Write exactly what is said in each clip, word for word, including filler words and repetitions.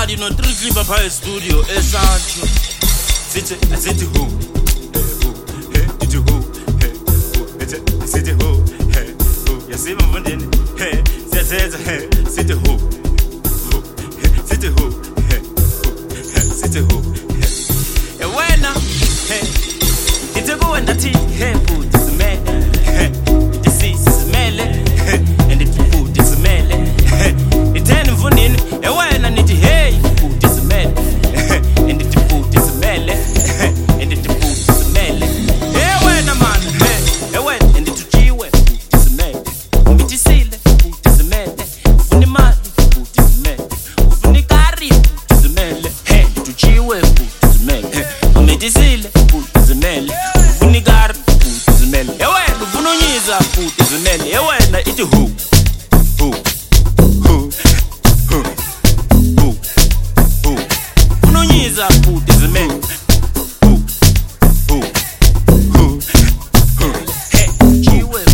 somebody no three clip by studio essential. City, I said who? Hey, did you who? Hey, who? I said who? Hey, who? You see my money? Hey, said hey, city who? Who? City who? Hey, who? City who? Hey, when now? Hey, did you go and that hey, put this man? Hey, this is smell and it put this smell. Hey, it ain't funny. Hey, when I need to hey, put this smell and it put this smell and it put this smell. Hey, when a man, hey, hey, when and it to G when put this smell. Me to seal put this smell. Funny man put this smell. Funny carry put this smell. Hey, to G when put this smell. Me to seal put this smell. Funny gar put this smell. Hey, when funny nyiza put this smell. Hey, when it who who who who who who funny nyiza put this smell. Who who who who hey G when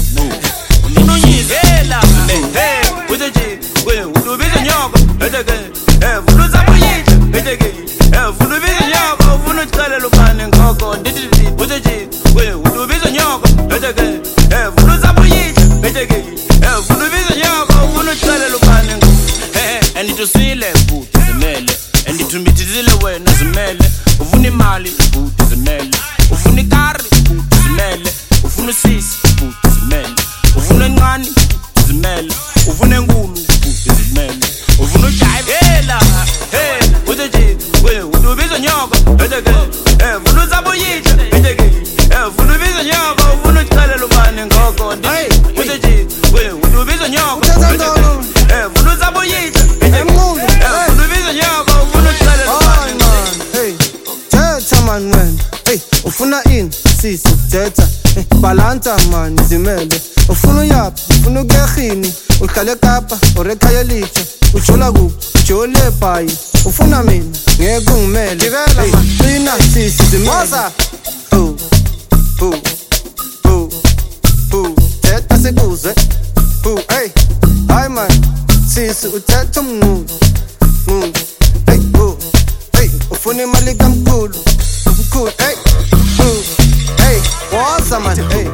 funny nyiza la hey with the G when do be the nyoko hey hey funny zapoyita hey hey funny be the nyoko funny tsale lukane ngoko ndidi with the G when do be the nyoko hey hey funny zapoyita hey hey funny be the nyoko funny tsale lukane hey and to sile put the mele and to mitizile wena zimele ufuna imali put the mele ufuna ikari put the mele ufuna sisi put the mele ufuna encane put the mele ufuna enkulu put the mele ufuna ujive hela hey uthi we udubiza nyoko hedeke eh ufuna uzaboyitha hedeke eh ufuna ubiza nyoko ufuna uchalela ubani ngoko uthi we udubiza nyoko hedeke eh ufuna uzaboyitha hedeke eh ufuna ubiza nyoko ufuna uchalela ubani hey thetha man wena hey ufuna ini sisi thetha balanta man zimele ufuna yaphi ufuna ukuyahini uhlale kapha orekhaya licho ujola ku ujole bhayi ufuna mina ngeke ungimele gibela man thina sisi zimoza oh oh oh oh thetha sikuzwe oh hey hi man sisi uthetha umnqulu mm hey oh hey ufuna imali kamkhulu mkhulu hey oh hey woza man hey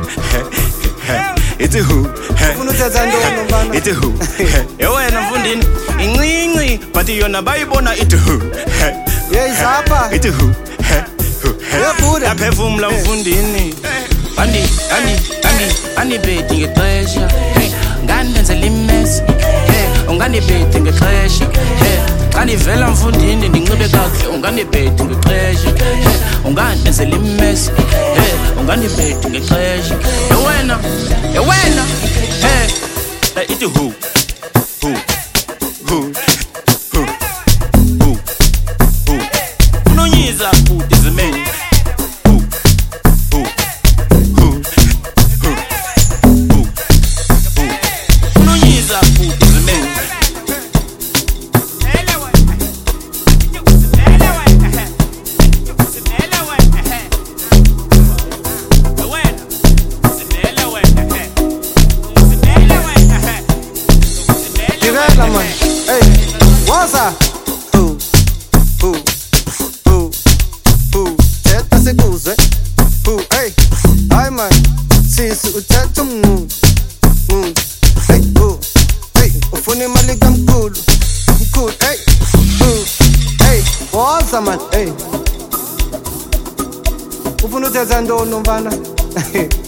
it's who ufuna uthetha ntoni mfana it's who hey wena mfundini incinci but yona bayibona it's who hey zapha it's who yabuda yaphefumula mfundini ani ani ani ani bethi ngexesha hey ngani nenzela imess hey ungani bethi ngexesha hey qani vela mfundini ndinxibe kakuhle ungani bethi ngexesha hey ungani nenzela imess hey ungani bethi ngexesha hey wena hey wena hey it's who who who who who who unonyiza futhi zimeni who who who who who who unonyiza futhi zimeni gibela man hey woza oh oh oh oh thetha sikuzwe oh hey hi man sisi uthetha umnqulu mm hey oh hey ufuna imali kamkhulu mkhulu hey oh hey woza man hey ufuna uthetha ntoni mfana